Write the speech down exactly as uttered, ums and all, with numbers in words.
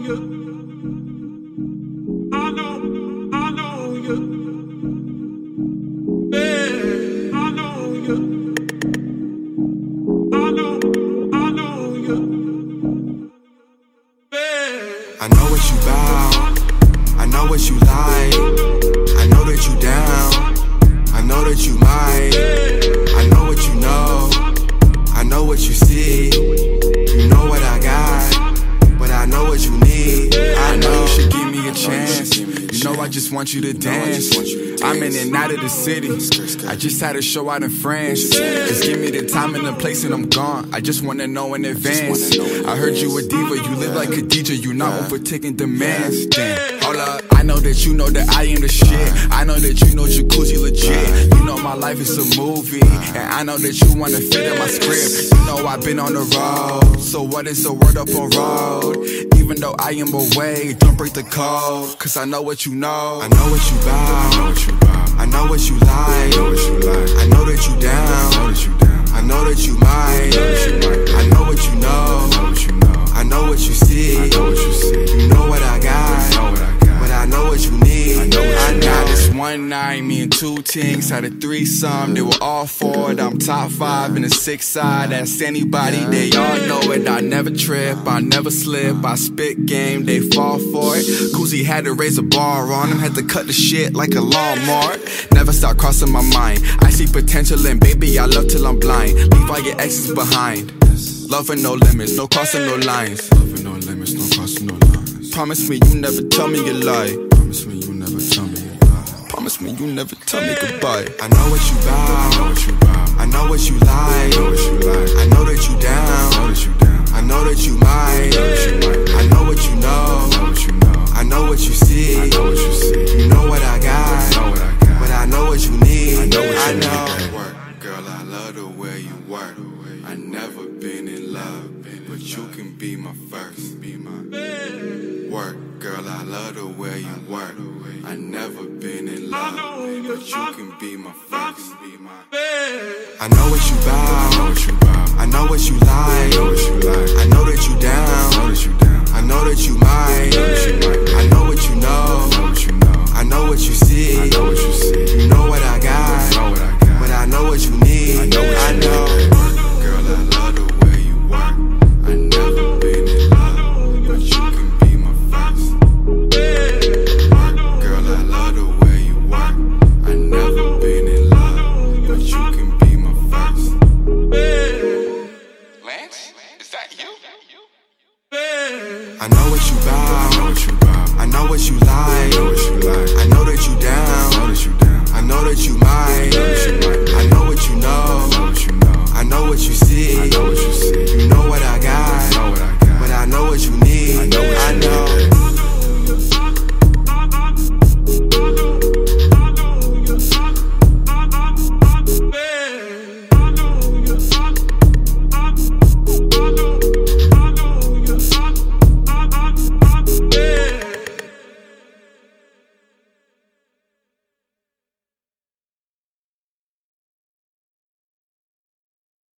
you. I know, I know you. Man, I know you. I know, I know you. Man. I know what you bout, I know what you like, I know that you down, I know that you might, I know what you know, I know what you see, you know what I got, but I know what you need. I know you should give me a chance, you know I just want you to dance. I'm in and out of the city, I just had a show out in France. Just give me the time and the place and I'm gone, I just wanna know in advance. I heard you a diva, you live like Khadija, you not overtaking demands. Damn, hold up, I know that you know that I am the shit, I know that you know Jacuzzi legit. You know my life is a movie, and I know that you wanna fit in my script. You know I've been on the road, so what is the word up on road? Even though I am away, don't break the code, cause I know what you know. I know what you bout, I know what you like, I know that you down, I know that you might, I know what you know, I know what you see, you know what I got, but I know what you need. I know this one night, me and two teams had a threesome. They were all for it. I'm top five in the six side. Ask anybody, they all know it. I never trip, I never slip. I spit game, they fall for it. Koozie had to raise a bar on him, had to cut the shit like a lawnmower. Never stop crossing my mind. I see potential and baby, I love till I'm blind. Leave all your exes behind. Love with no limits, no crossing no lines. Love with no limits, no crossing no lines. Promise me you never tell me you lie. Promise me you never tell me you lie. Promise me you never tell me goodbye. I know what you bout, I know what you like, I know that you down, I know that you might, I know what you know, I know what you see, you know what I got, but I know what you need. I know. Work, girl, I love the way you work. I never been in love, but you can be my first, be my work, girl. I love the way you work. I never been in love, but you can be my first, be my. I know what you bout, I know what you like, I know that you down, I know that you might, I know what you know, I know what you see, you know what I got, but I know what you need. I know. Girl, I love the way you work. I never been in love, but you can be my first. Work, girl, I love the way you work. I never been in love, but you can be my first. Lance, is that you? I know what you bout, I know what you like, I know that you down, I know that you might, I know